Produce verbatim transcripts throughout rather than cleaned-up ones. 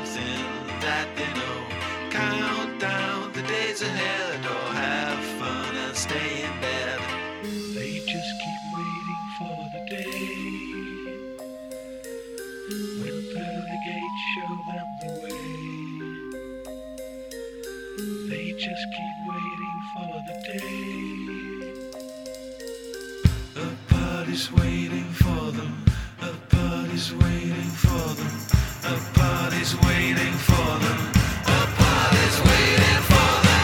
something that they know. Count down the days ahead or have fun and stay in bed. They just keep waiting for the day when pearly gates show them the way. They just keep waiting for the day. A party's waiting for them. A party's waiting for them. A party's waiting for them. A party's waiting for them.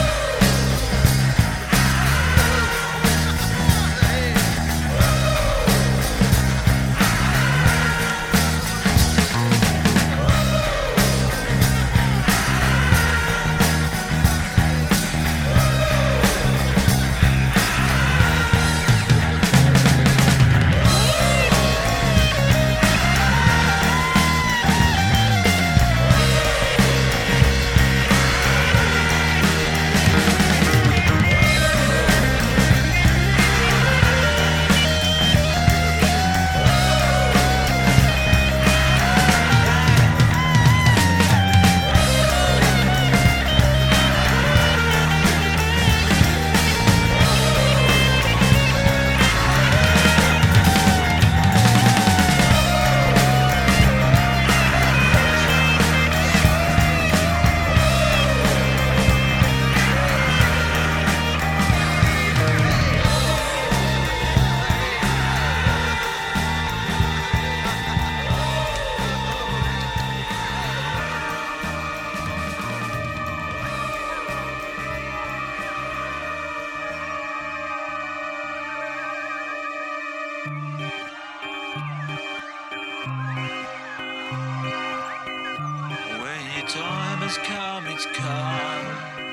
Time has come, it's come.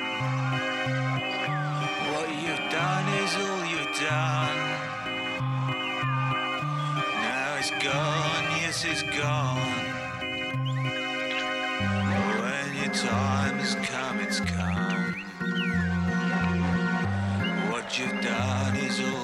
What you've done is all you've done. Now it's gone, yes it's gone. When your time has come, it's come. What you've done is all